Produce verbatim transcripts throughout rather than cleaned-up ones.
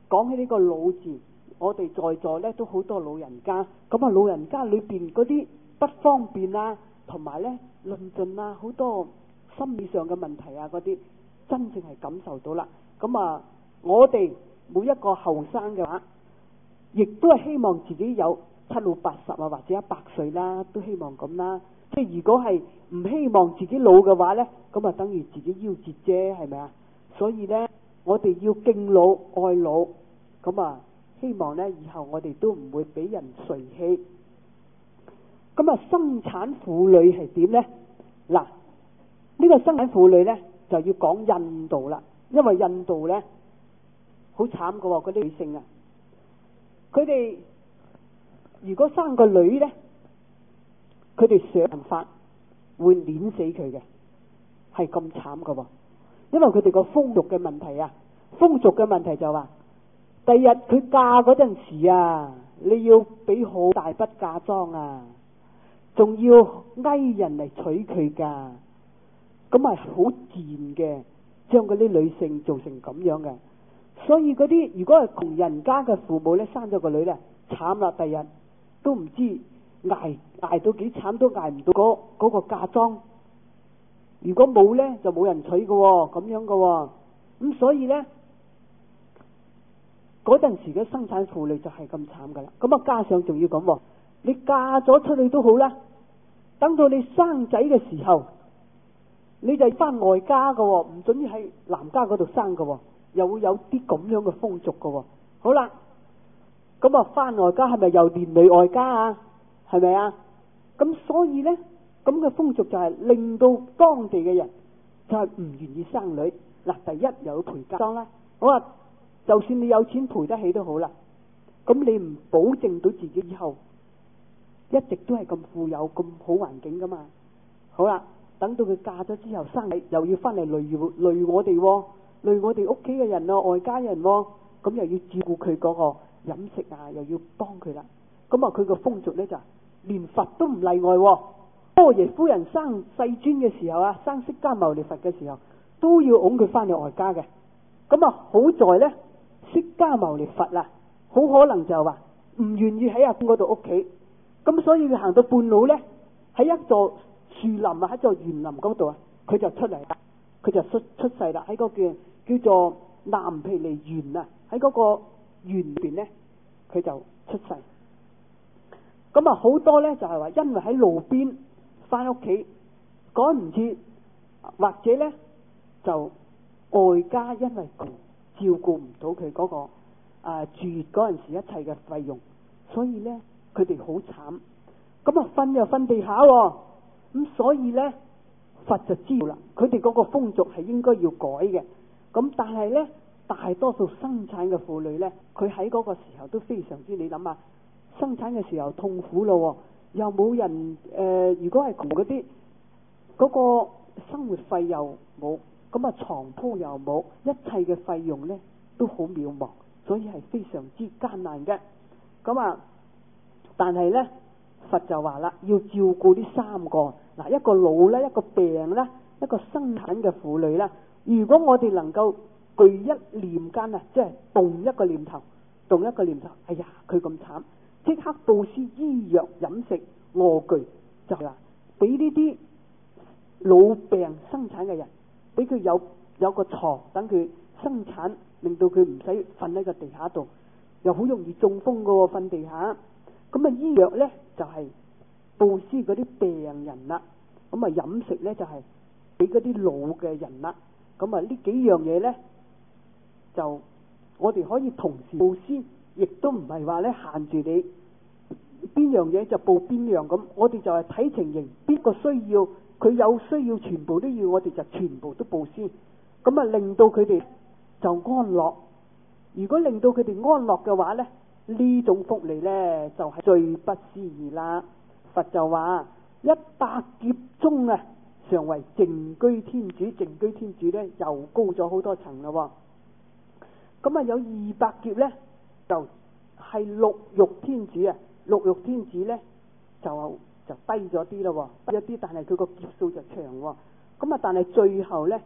講起呢個老字，我哋在座咧都好多老人家，咁啊老人家裏邊嗰啲不方便啊，同埋咧論盡啊，好多心理上嘅問題啊，嗰啲真正係感受到啦。咁啊，我哋每一個後生嘅話，亦都係希望自己有七老八十啊，或者一百歲啦，都希望咁啦。即係如果係唔希望自己老嘅話咧，咁啊等於自己夭折啫，係咪啊？所以咧，我哋要敬老愛老，咁啊希望咧以後我哋都唔會俾人隨棄。咁啊，生產婦女係點咧？嗱，呢個生產婦女咧就要講印度啦，因為印度咧好慘噶喎，嗰啲女性啊，佢哋如果生個女咧，佢哋想辦法會碾死佢嘅，係咁慘噶喎。因為佢哋個風俗嘅問題啊，風俗嘅問題就話，第日佢嫁嗰陣時啊，你要俾好大筆嫁妝啊，仲要挨人嚟娶佢噶，咁係好賤嘅，將嗰啲女性做成咁樣嘅。所以嗰啲如果係窮人家嘅父母咧，生咗個女咧，慘啦，第日都唔知挨挨到幾慘，都挨唔到嗰嗰個嫁妝。如果冇咧，就冇人娶嘅喎，咁樣嘅喎。咁所以咧，嗰陣時嘅生產婦女就係咁慘噶啦。咁啊，加上仲要咁，你嫁咗出去都好啦，等到你生仔嘅時候，你就翻外家嘅喎，唔准喺男家嗰度生嘅喎，又會有啲咁樣嘅風俗嘅喎。好啦，咁啊翻外家係咪又連累外家啊？係咪啊？咁所以咧，咁嘅風俗就係令到當地嘅人就係唔願意生女。嗱，第一又要賠嫁妝啦。我話就算你有錢賠得起都好啦，咁你唔保證到自己以後一直都係咁富有咁好環境噶嘛。好啦，等到佢嫁咗之後生女，又要翻嚟累累我哋、哦，累我哋屋企嘅人咯、哦，外家人、哦，咁又要照顧佢嗰個飲食啊，又要幫佢啦。咁啊，佢個風俗咧就連佛都唔例外、哦。波耶夫人生世尊嘅時候啊，生釋迦牟尼佛嘅時候，都要拱佢翻去外家嘅。咁啊，好在咧，釋迦牟尼佛啊，好可能就話唔願意喺阿公嗰度屋企，咁所以佢行到半路咧，喺一座樹林啊，喺座園林嗰度啊，佢就出嚟啦，佢就出出世啦，喺嗰個叫叫做南毗尼園啊，喺嗰個園裏邊咧，佢就出世。咁啊，好多咧就係話，因為喺路邊翻屋企趕唔切，或者咧就外家因為窮照顧唔到佢嗰個啊住月嗰陣時一切嘅費用，所以咧佢哋好慘。咁啊瞓又瞓地下、哦，咁所以咧佛就知道啦，佢哋嗰個風俗係應該要改嘅。咁但係咧，大多數生產嘅婦女咧，佢喺嗰個時候都非常之，你諗下，生產嘅時候痛苦咯、哦。又冇人誒、呃，如果係窮嗰啲，嗰、那個生活費又冇，咁啊床鋪又冇，一切嘅費用咧都好渺茫，所以係非常之艱難嘅。咁啊，但係咧佛就話啦，要照顧呢三個，嗱，一個老咧，一個病咧，一個生產嘅婦女咧。如果我哋能夠具一念間啊，即係動一個念頭，動一個念頭，哎呀佢咁慘。即刻布施醫藥飲食臥具，就係啦，俾呢啲老病生產嘅人，俾佢有有個床，等佢生產，令到佢唔使瞓喺個地下度，又好容易中風噶喎，瞓地下。咁啊醫藥咧就係布施嗰啲病人啦，咁啊飲食咧就係俾嗰啲老嘅人啦。咁啊呢幾樣嘢咧，就我哋可以同時布施。亦都唔係話咧限住你邊樣嘢就報邊樣咁，我哋就係睇情形，邊個需要佢有需要，全部都要，我哋就全部都布施，咁啊令到佢哋就安樂。如果令到佢哋安樂嘅話咧，呢種福利咧就係、是、最不思議啦。佛就話一百劫中啊，常為淨居天主，淨居天主咧又高咗好多層啦。咁啊有二百劫咧。就係六欲天主啊，六欲天主咧就就低咗啲咯，低咗啲，但係佢個劫數就長喎。咁啊，但係最後咧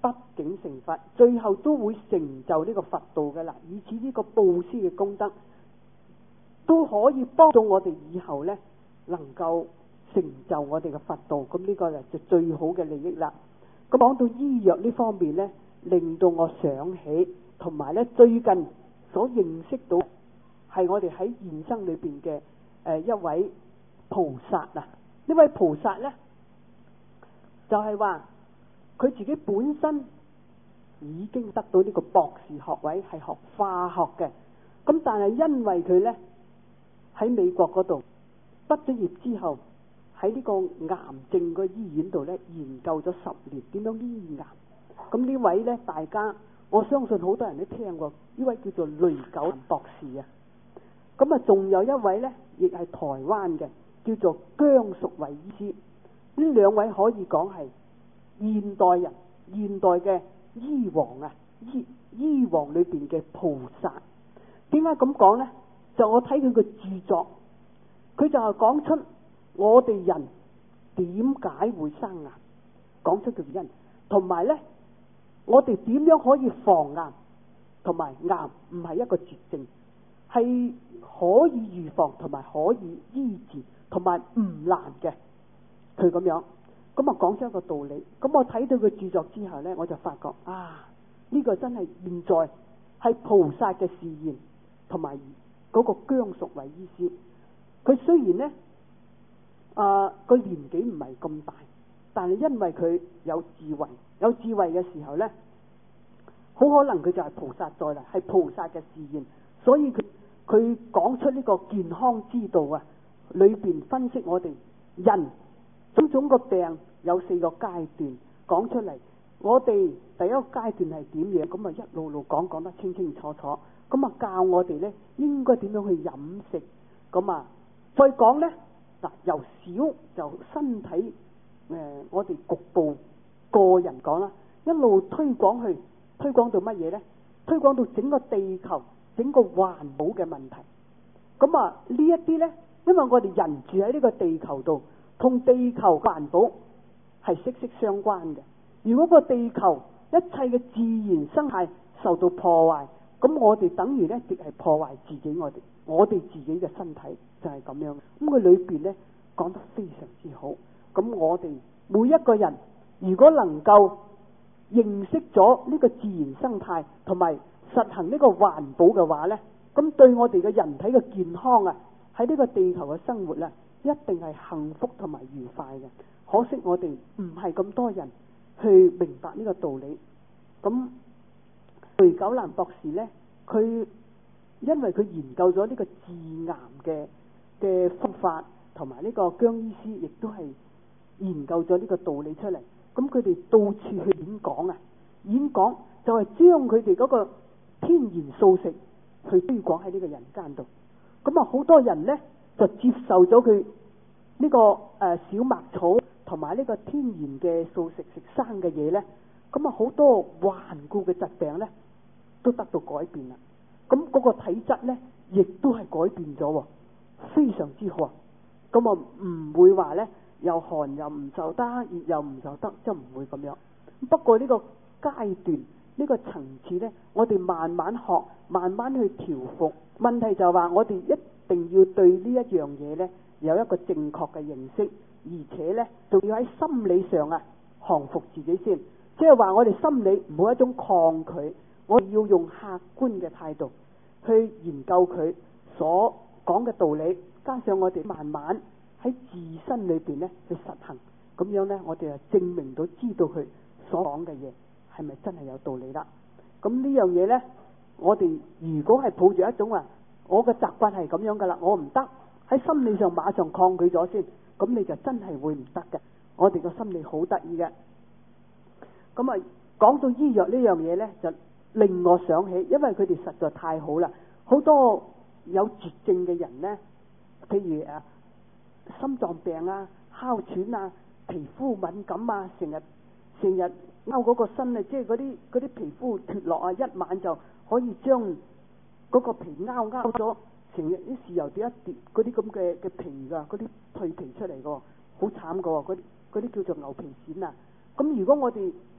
畢竟成佛，最後都會成就呢個佛道嘅啦。以此呢個布施嘅功德都可以幫助我哋以後呢能夠成就我哋嘅佛道。咁呢個就最好嘅利益啦。咁講到醫藥呢方面呢，令到我想起，同埋呢最近所認識到係我哋喺現生裏邊嘅誒一位菩薩啊。呢位菩薩呢，就係話佢自己本身已經得到呢個博士學位，係學化學嘅。咁但係因為佢呢喺美國嗰度畢咗業之後，喺呢個癌症個醫院度呢研究咗十年點樣醫癌。咁呢位呢，大家我相信好多人都聽過，呢位叫做雷九南博士啊。咁啊，仲有一位呢，亦係台灣嘅，叫做姜淑慧醫師。呢兩位可以講係現代人、現代嘅醫王啊，醫醫王裏邊嘅菩薩。點解咁講呢？就我睇佢嘅著作，佢就係講出我哋人點解會生癌，講出嘅原因，同埋呢，我哋點樣可以防癌，同埋癌唔係一個絕症，係可以預防同埋可以醫治，同埋唔難嘅。佢咁樣，咁啊講出一個道理。咁我睇到佢著作之後呢，我就發覺啊，呢個真係現在係菩薩嘅示現，同埋嗰個姜淑慧醫師。佢雖然呢啊個年紀唔係咁大，但係因為佢有智慧，有智慧嘅時候呢，好可能佢就係菩薩再嚟，係菩薩嘅示現。所以佢佢講出呢個健康之道啊，裏邊分析我哋人種種個病有四個階段講出嚟。我哋第一個階段係點樣，咁啊一路路講講得清清楚楚。咁啊教我哋呢應該點樣去飲食。咁啊再講呢，嗱，由小就身體誒、呃，我哋局部個人講啦，一路推廣去推廣到乜嘢呢？推廣到整個地球整個環保嘅問題。咁啊呢一啲呢，因為我哋人住喺呢個地球度，同地球環保係息息相關嘅。如果個地球一切嘅自然生態受到破壞，咁我哋等於呢亦係破壞自己，我哋我哋自己嘅身體就係咁樣。咁佢裏邊呢講得非常之好。咁我哋每一個人如果能夠認識咗呢個自然生態，同埋實行呢個環保嘅話呢，咁對我哋嘅人體嘅健康啊，喺呢個地球嘅生活啊，一定係幸福同埋愉快嘅。可惜我哋唔係咁多人去明白呢個道理。咁雷九南博士呢，佢因為佢研究咗呢個治癌嘅嘅方法，同埋呢個姜醫師亦都係研究咗呢個道理出嚟。咁佢哋到處去演講啊，演講就係將佢哋嗰個天然素食去推廣喺呢個人間度。咁啊，好多人呢就接受咗佢呢個誒、呃、小麥草同埋呢個天然嘅素食食生嘅嘢呢。咁啊，好多頑固嘅疾病呢都得到改變啦。咁嗰個體質呢亦都係改變咗，非常之好。咁啊唔會話呢又寒又唔受得，熱又唔受得，即係唔會咁樣。不過呢個階段呢、呢個層次呢，我哋慢慢學，慢慢去調服。問題就係話我哋一定要對呢一樣嘢呢有一個正確嘅認識，而且呢仲要喺心理上啊降服自己先。即係話我哋心理唔好一種抗拒，我哋要用客觀嘅態度去研究佢所講嘅道理，加上我哋慢慢喺自身裏邊咧去實行，咁樣呢，我哋就證明到知道佢所講嘅嘢係咪真係有道理啦。咁呢樣嘢呢，我哋如果係抱住一種話，我嘅習慣係咁樣噶啦，我唔得，喺心理上馬上抗拒咗先，咁你就真係會唔得嘅。我哋個心理好得意嘅。咁啊，講到醫藥呢樣嘢呢，就令我想起，因為佢哋實在太好啦。好多有絕症嘅人呢，譬如誒心臟病啊、哮喘啊、皮膚敏感啊，成日成日勾嗰個身啊，即係嗰啲嗰啲皮膚脫落啊，一晚就可以將嗰個皮勾勾咗，成日啲豉油跌一跌，嗰啲咁嘅嘅皮噶，嗰啲退皮出嚟噶，好慘噶，嗰啲嗰啲叫做牛皮癬啊。咁如果我哋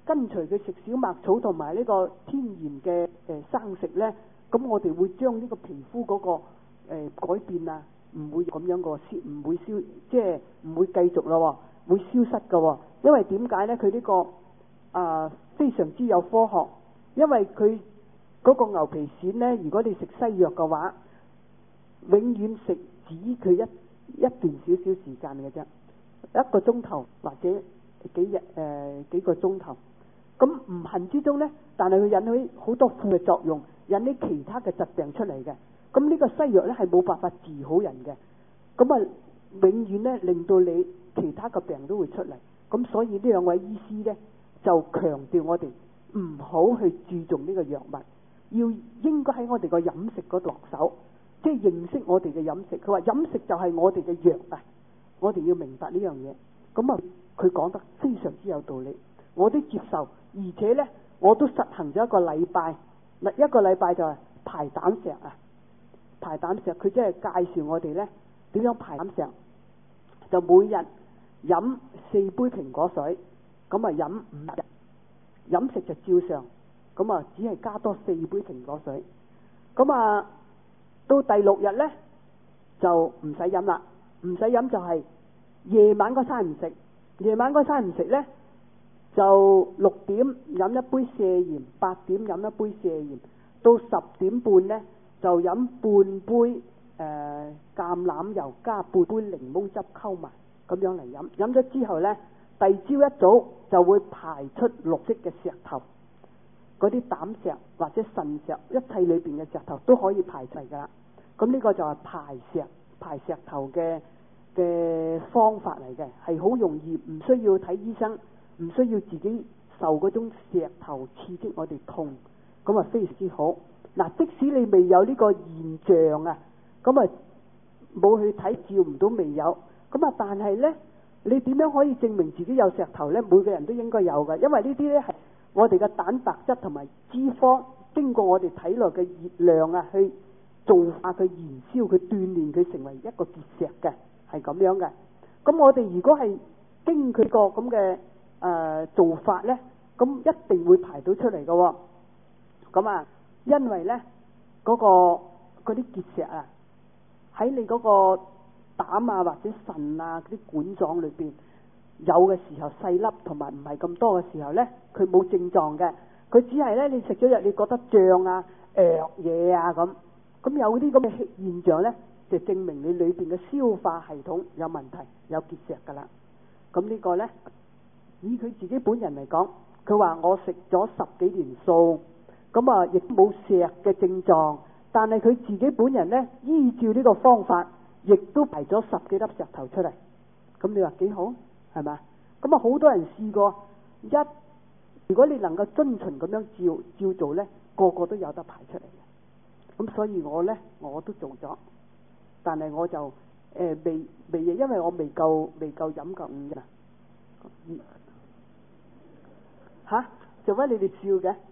跟隨佢食小麥草同埋呢個天然嘅誒生食呢，咁我哋會將呢個皮膚嗰、那個誒、呃、改變啊，唔會咁樣個消，唔會消，即係唔會繼續咯，會消失噶。因為點解呢？佢呢、這個啊、呃、非常之有科學，因為佢嗰個牛皮癬呢，如果你食西藥嘅話，永遠食止佢一一段少少時間嘅啫，一個鐘頭或者幾日誒、呃、幾個鐘頭。咁唔幸之中呢，但係佢引起好多副嘅作用，引起其他嘅疾病出嚟嘅。咁呢個西藥呢係冇辦法治好人嘅。咁啊，永遠呢令到你其他嘅病都會出嚟。咁所以呢兩位醫師呢就強調我哋唔好去注重呢個藥物，要應該喺我哋個飲食嗰度落手，即係認識我哋嘅飲食。佢話飲食就係我哋嘅藥啊，我哋要明白呢樣嘢。咁啊，佢講得非常之有道理，我都接受。而且呢，我都實行咗一個禮拜，嗱一個禮拜就係排膽石啊，排膽石。佢即係介紹我哋呢點樣排膽石，就每日飲四杯蘋果水，咁啊飲五日，飲食就照常，咁啊只係加多四杯蘋果水，咁啊到第六日呢，就唔使飲啦，唔使飲就係夜晚嗰餐唔食，夜晚嗰餐唔食呢。就六點飲一杯瀉鹽，八點飲一杯瀉鹽，到十點半呢，就飲半杯誒、呃、橄欖油加半杯檸檬汁溝埋，咁樣嚟飲。飲咗之後呢，第二朝一早就會排出綠色嘅石頭，嗰啲膽石或者腎石，一切裏邊嘅石頭都可以排除噶啦。咁呢個就係排石排石頭嘅嘅方法嚟嘅，係好容易，唔需要睇醫生。唔需要自己受嗰種石頭刺激我哋痛，咁啊非常之好。嗱，即使你未有呢個現象啊，咁啊冇去睇照唔到未有，咁啊但係呢，你點樣可以證明自己有石頭呢？每個人都應該有嘅，因為呢啲呢係我哋嘅蛋白質同埋脂肪經過我哋體內嘅熱量啊，去造化佢燃燒佢鍛煉佢成為一個結石嘅，係咁樣嘅。咁我哋如果係經佢個咁嘅誒、呃、做法呢，咁一定會排到出嚟嘅、哦。咁啊，因為呢嗰、嗰個嗰啲結石啊，喺你嗰個膽啊或者腎啊嗰啲管狀裏邊有嘅時候細粒，同埋唔係咁多嘅時候呢，佢冇症狀嘅，佢只係呢，你食咗藥你覺得脹啊、誒嘢啊咁，咁有啲咁嘅現象呢，就證明你裏邊嘅消化系統有問題，有結石噶啦。咁呢個呢。以佢自己本人嚟講，佢話我食咗十幾年素，咁啊亦冇石嘅症狀，但係佢自己本人呢，依照呢個方法，亦都排咗十幾粒石頭出嚟。咁你話幾好係咪？咁啊好多人試過，一如果你能夠遵循咁樣照照做呢，個個都有得排出嚟嘅。咁所以我呢，我都做咗，但係我就誒、呃、未未，因為我未夠未夠飲夠五日啊。吓？做乜你哋笑嘅？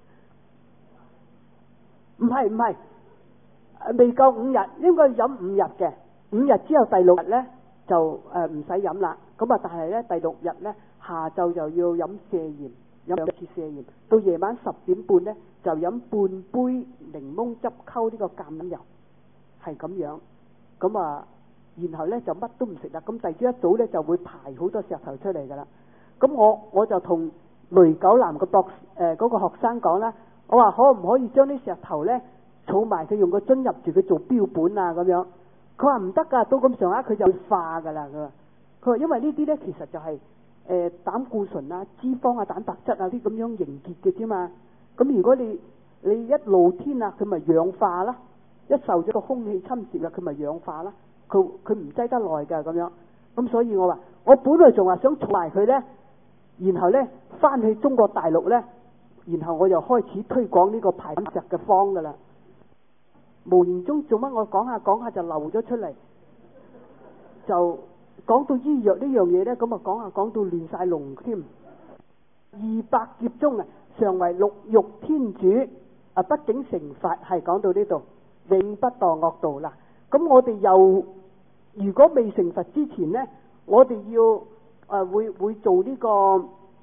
唔係唔係，未夠五日，應該飲五日嘅。五日之後第六日呢，就誒唔使飲啦。咁啊，但係呢，第六日呢，下晝就要飲瀉鹽，飲兩次瀉鹽。到夜晚十點半呢，就飲半杯檸檬汁溝呢個橄欖油，係咁樣。咁啊，然後呢，就乜都唔食啦。咁第二朝一早呢，就會排好多石頭出嚟噶啦。咁我我就同雷九南個博誒嗰個學生講啦，我話可唔可以將啲石頭呢儲埋佢，用個樽入住佢做標本啊咁樣。佢話唔得噶，到咁上下佢就會化噶啦。佢話佢話因為呢啲呢其實就係、是、誒、呃、膽固醇啊、脂肪啊、蛋白質啊啲咁樣凝結嘅啫嘛。咁如果你你一露天啊，佢咪氧化啦。一受咗個空氣侵蝕啦，佢咪氧化啦。佢佢唔擠得耐噶咁樣。咁所以我話我本來仲話想儲埋佢呢。然後呢，翻去中國大陸呢，然後我又開始推廣呢個排膽石嘅方噶啦。無形中做乜我講下講下就漏咗出嚟，就講到醫藥呢樣嘢呢，咁啊講下講到亂晒龍添。二百劫中啊，常為六欲天主啊，畢竟成佛，係講到呢度，永不墮惡道啦。咁我哋又如果未成佛之前呢，我哋要。誒、呃、會會做呢、這個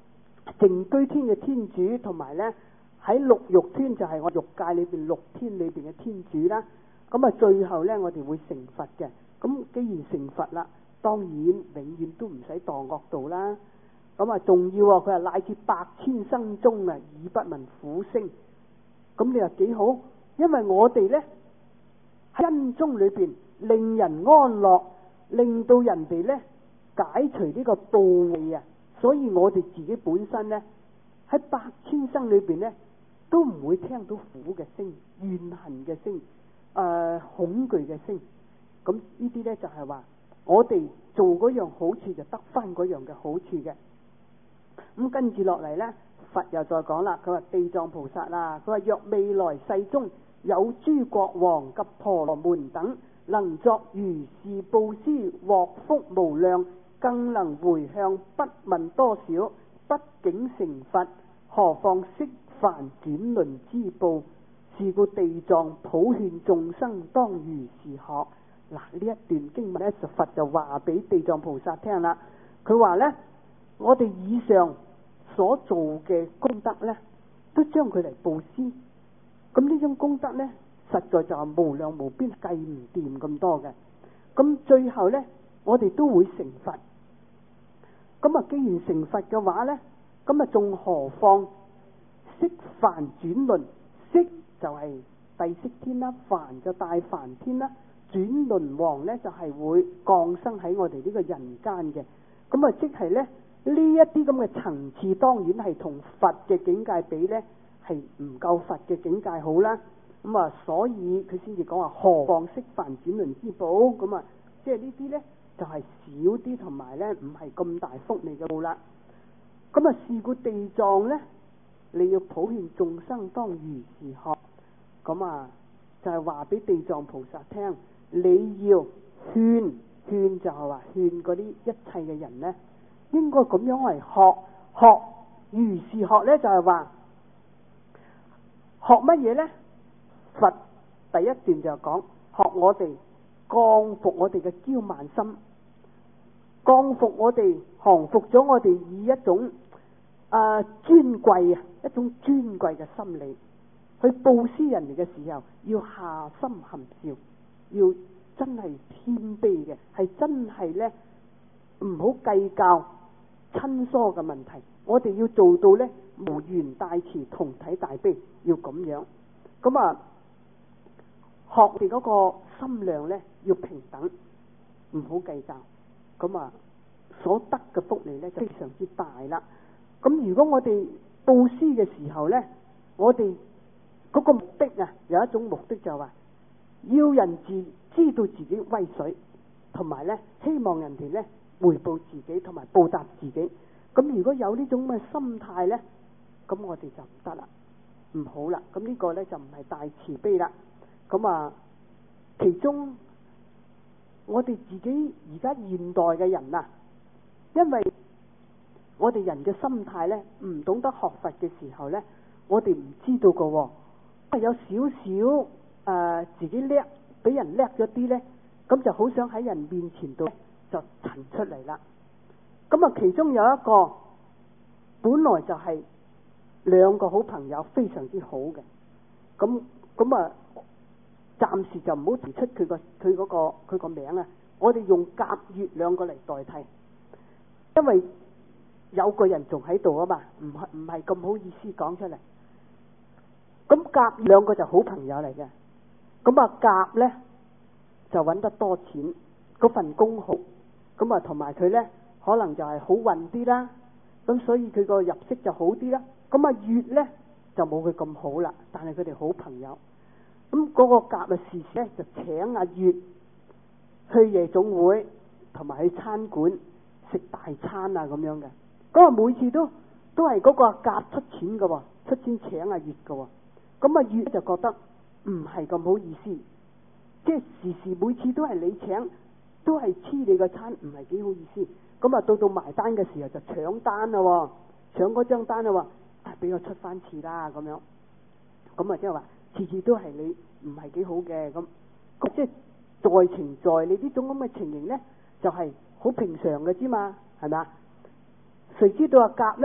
淨居天嘅天主，同埋咧喺六欲天就係我欲界裏邊六天裏邊嘅天主啦。咁啊，最後咧我哋會成佛嘅。咁既然成佛啦，當然永遠都唔使墮惡道啦。咁啊，仲要佢話乃至百千生中啊，已不聞苦聲。咁你話幾好？因為我哋咧喺恩中裏邊令人安樂，令到人哋咧解除呢個怖畏啊，所以我哋自己本身咧喺百千生裏邊咧都唔會聽到苦嘅聲、怨恨嘅聲、誒、呃、恐懼嘅聲。咁呢啲咧就係話我哋做嗰樣好處就得翻嗰樣嘅好處嘅。咁跟住落嚟咧，佛又再講啦，佢話地藏菩薩啦，佢話若未來世中有諸國王及婆羅門等能作如是布施，獲福無量，更能回向，不問多少，不竟成佛，何況悉凡轉輪之報？是故地藏普勸眾生當如是學。嗱，呢一段經文咧，佛就話俾地藏菩薩聽啦。佢話咧，我哋以上所做嘅功德咧，都將佢嚟布施。咁呢種功德咧，實在就係無量無邊，計唔掂咁多嘅。咁最後咧，我哋都會成佛。咁啊，既然成佛嘅話咧，咁啊，仲何況悉梵轉輪？悉就係帝釋天啦，梵就大梵天啦。轉輪王咧就係會降生喺我哋呢個人間嘅。咁啊，即係咧呢一啲咁嘅層次，當然係同佛嘅境界比咧，係唔夠佛嘅境界好啦。咁啊，所以佢先至講話何況悉梵轉輪之寶。咁啊，即係呢啲咧就係少啲，同埋咧唔係咁大福利嘅報啦。咁啊，是故地藏咧，你要普勸眾生當如是學。咁啊，就係話俾地藏菩薩聽，你要勸勸就係話勸嗰啲一切嘅人咧，應該咁樣嚟學學如是學咧，就係話學乜嘢咧？佛第一段就講學我哋降服我哋嘅驕慢心，降服我哋降服咗我哋以一種啊、呃、尊貴啊一種尊貴嘅心理去布施人哋嘅時候，要下心含笑，要真係謙卑嘅，係真係咧唔好計較親疏嘅問題。我哋要做到咧無緣大慈，同體大悲，要咁樣。咁啊，學哋嗰個心量咧要平等，唔好計較。咁啊，所得嘅福利咧就非常之大啦。咁如果我哋布施嘅時候咧，我哋嗰個目的啊，有一種目的就係話要人自知道自己威水，同埋咧希望人哋咧回報自己，同埋報答自己。咁如果有呢種嘅心態咧，咁我哋就唔得啦，唔好啦。咁呢個咧就唔係大慈悲啦。咁啊，其中我哋自己而家現代嘅人啊，因為我哋人嘅心態咧唔懂得學佛嘅時候咧，我哋唔知道㗎喎，有少少誒自己叻，俾人叻咗啲咧，咁就好想喺人面前度就陳出嚟啦。咁啊，其中有一個本來就係兩個好朋友，非常之好嘅。咁咁啊，暫時就唔好提出佢個佢嗰個佢個名啊。我哋用甲乙兩個嚟代替，因為有個人仲喺度啊嘛，唔係唔係咁好意思講出嚟。咁甲兩個就好朋友嚟嘅。咁啊，甲咧就揾得多錢，嗰份工好，咁啊同埋佢咧可能就係好運啲啦，咁所以佢個入息就好啲啦。咁啊乙咧就冇佢咁好啦，但係佢哋好朋友。咁嗰個甲啊時時咧就請阿乙去夜總會同埋去餐館食大餐啊咁樣嘅。咁啊每次都都係嗰個甲出錢嘅，出錢請阿乙嘅。咁啊乙就覺得唔係咁好意思，即係時時每次都係你請，都係黐你個餐，唔係幾好意思。咁啊到到埋單嘅時候就搶單啦，搶嗰張單啦，話啊俾我出翻次啦咁樣。咁啊即係話次次都係你唔係幾好嘅咁，即係在情在理呢種咁嘅情形咧，就係好平常嘅之嘛，係咪啊？誰知道阿甲咧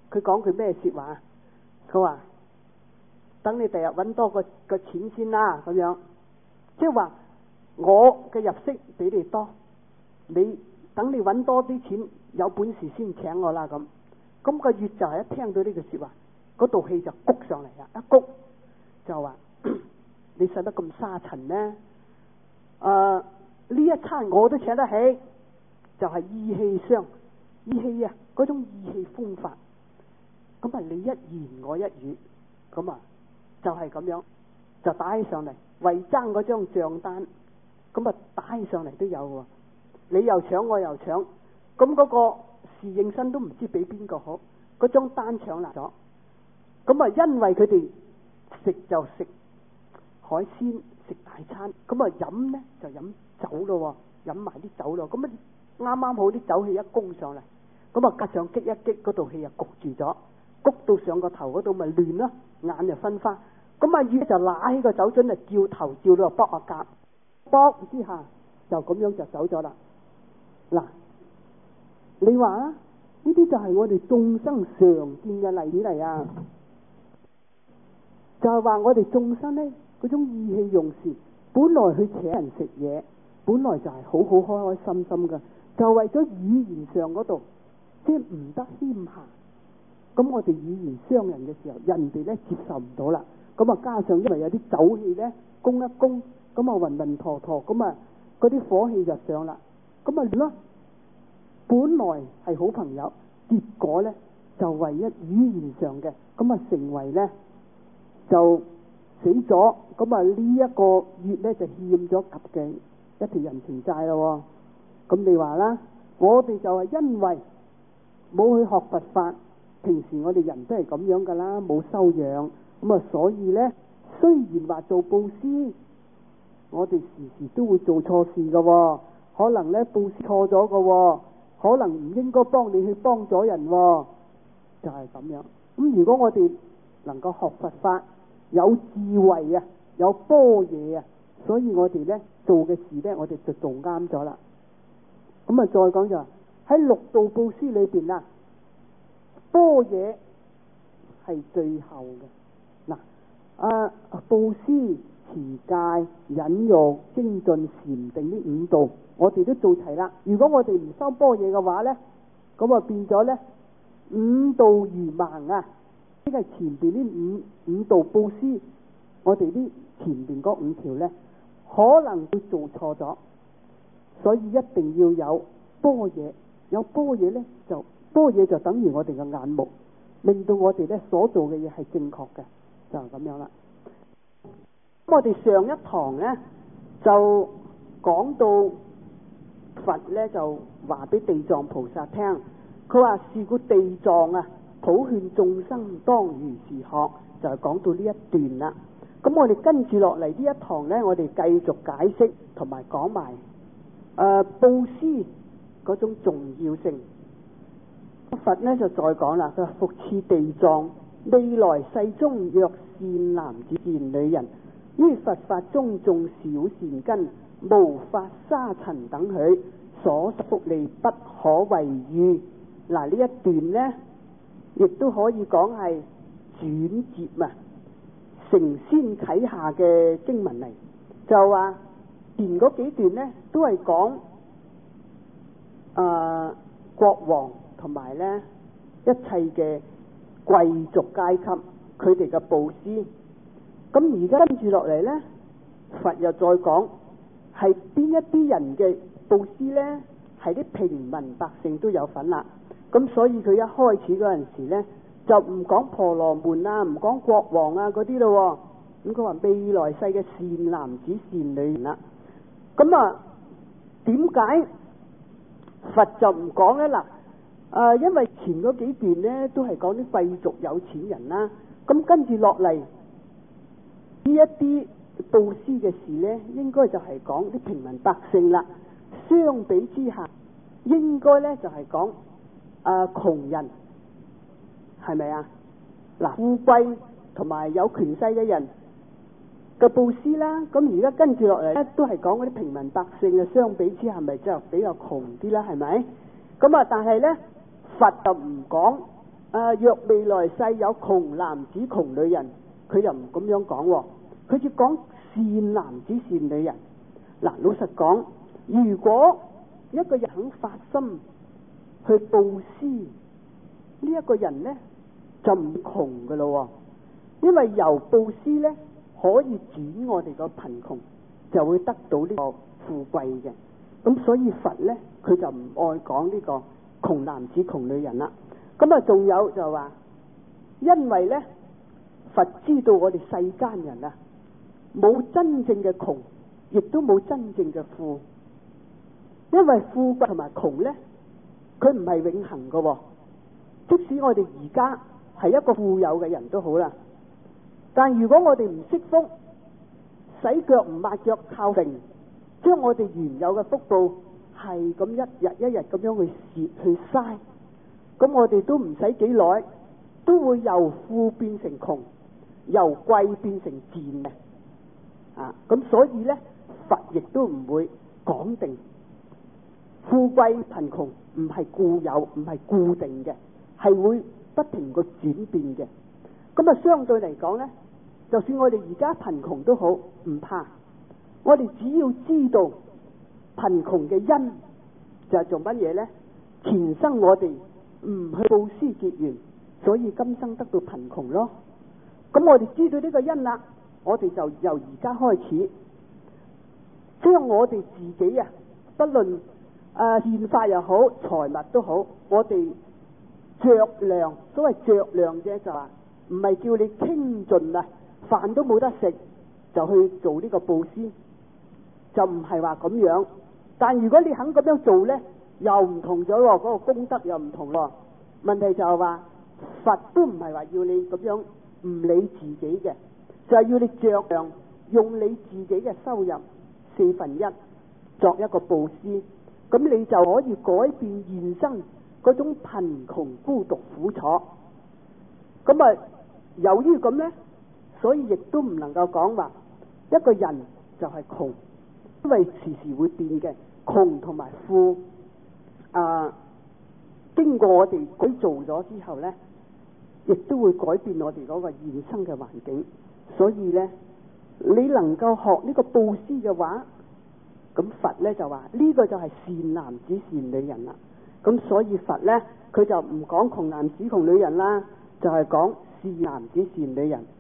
佢講佢咩說話？佢話等你第日搵多個個錢先啦，咁樣，即係話我嘅入息比你多，你等你搵多啲錢，有本事先請我啦咁。咁個月就係一聽到呢句說話，嗰道氣就谷上嚟啦，一谷就話你使乜咁沙塵呢？誒、呃，呢一餐我都請得起，就係、是、意氣相意氣啊，嗰種意氣風發。咁啊，你一言我一語，咁啊就係、是、咁樣就打起上嚟，為爭嗰張賬單，咁啊打起上嚟都有喎。你又搶我又搶，咁嗰個侍應生都唔知俾邊個好，嗰張單搶嚟咗。咁啊，因為佢哋食就食海鮮，食大餐，咁啊飲呢就飲酒咯，飲埋啲酒咯。咁啊啱啱好啲酒氣一攻上嚟，咁啊加上激一激，嗰道氣又焗住咗，谷到上個頭嗰度咪亂咯，眼就分花。咁啊魚就拿起個酒樽嚟叫頭叫到卜下甲，卜之下就咁樣就走咗啦。嗱，你話啊，呢啲就係我哋眾生常見嘅例子嚟啊！就係話我哋眾生呢，嗰種意氣用事，本來去請人食嘢，本來就係好好開開心心噶，就為咗語言上嗰度，即係唔得謙下。咁我哋語言傷人嘅時候，人哋呢接受唔到啦。咁啊加上因為有啲酒氣呢，攻一攻，咁啊暈暈陀陀，咁啊嗰啲火氣就上啦。咁啊咯，本來係好朋友，結果呢就為一語言上嘅，咁啊成為呢就死咗。咁啊呢一個月呢就欠咗及嘅一條人情債咯。咁你話啦，我哋就係因為冇去學佛法，平時我哋人都係咁樣噶啦，冇修養，咁啊所以呢，雖然話做布施，我哋時時都會做錯事噶。可能咧布施錯咗嘅，可能唔應該幫你去幫咗人，就係咁樣。咁如果我哋能夠學佛法，有智慧啊，有般若啊，所以我哋咧做嘅事咧，我哋就做啱咗啦。咁啊，再講就喺六度布施裏邊啊，般若係最後嘅。嗱，啊布施、持戒、忍辱、精進、禪定呢五度，我哋都做齊啦。如果我哋唔修般若嘅話呢，咁啊變咗呢五度如盲啊！即係前邊呢五五度布施，我哋啲前邊嗰五條呢，可能會做錯咗，所以一定要有般若。有般若呢，就般若就等於我哋嘅眼目，令到我哋呢所做嘅嘢係正確嘅，就係咁樣啦。咁我哋上一堂呢，就講到佛呢，就話俾地藏菩薩聽，佢話是故地藏啊，普勸眾生當如是學，就係講到呢一段啦。咁我哋跟住落嚟呢一堂呢，我哋繼續解釋同埋講埋誒布施嗰種重要性。佛呢就再講啦，佢話復次地藏，未來世中若善男子善女人，於佛法中種小善根，無法沙塵等許，所得福利不可為喻。嗱，呢一段呢，亦都可以講係轉接啊，承先啟下嘅經文嚟。就話前嗰幾段呢，都係講誒國王同埋呢一切嘅貴族階級佢哋嘅布施。咁而家跟住落嚟呢，佛又再講係邊一啲人嘅布施呢？係啲平民百姓都有份啦。咁所以佢一開始嗰陣時呢，就唔講婆羅門啊，唔講國王啊嗰啲咯。咁佢話未來世嘅善男子善女人啦。咁啊，點解佛就唔講呢？嗱，啊，因為前嗰幾段呢都係講啲貴族有錢人啦。咁跟住落嚟，呢一啲布施嘅事呢，應該就係講啲平民百姓啦。相比之下，應該呢就係講誒窮人，係咪啊？嗱，富貴同埋有權勢嘅人嘅布施啦。咁而家跟住落嚟呢，都係講嗰啲平民百姓嘅。相比之下，咪就比較窮啲啦，係咪？咁啊，但係呢，佛就唔講啊，若未來世有窮男子窮女人，佢就唔咁樣講喎，佢就講善男子善女人。嗱，老實講，如果一個人肯發心去布施，呢、這、一個人呢就唔窮噶咯，因為由布施呢可以轉我哋個貧窮，就會得到呢個富貴嘅。咁所以佛呢，佢就唔愛講呢個窮男子窮女人啦。咁啊，仲有就話，因為呢，佛知道我哋世間人啊，冇真正嘅窮，亦都冇真正嘅富。因為富貴同埋窮呢，佢唔係永恆嘅。即使我哋而家係一個富有嘅人都好啦，但如果我哋唔識福，洗腳唔抹腳靠榮，將我哋原有嘅福報係咁一日一日咁樣去蝕去嘥，咁我哋都唔使幾耐，都會由富變成窮，由貴變成賤嘅。啊，咁所以呢，佛亦都唔會講定富貴貧窮唔係固有，唔係固定嘅，係會不停個轉變嘅。咁啊，相對嚟講呢，就算我哋而家貧窮都好，唔怕。我哋只要知道貧窮嘅因就係做乜嘢呢？前生我哋唔去布施結緣，所以今生得到貧窮咯。咁我哋知道呢個因啦，我哋就由而家開始，將我哋自己啊，不論啊現法又好，財物都好，我哋酌量，所謂酌量啫，就話唔係叫你傾盡啊，飯都冇得食就去做呢個布施，就唔係話咁樣。但如果你肯咁樣做呢，又唔同咗喎，嗰個功德又唔同喎。問題就係話佛都唔係話要你咁樣唔理自己嘅，就係要你酌量用你自己嘅收入四分一作一個布施，咁你就可以改變現生嗰種貧窮孤獨苦楚。咁啊，由於咁呢，所以亦都唔能夠講話一個人就係窮，因為時時會變嘅，窮同埋富啊，經過我哋改造咗之後呢，亦都會改變我哋嗰個現生嘅環境。所以呢，你能夠學呢個布施嘅話，咁佛呢就話呢個就係善男子善女人啦。咁所以佛呢，佢就唔講窮男子窮女人啦，就係講善男子善女人。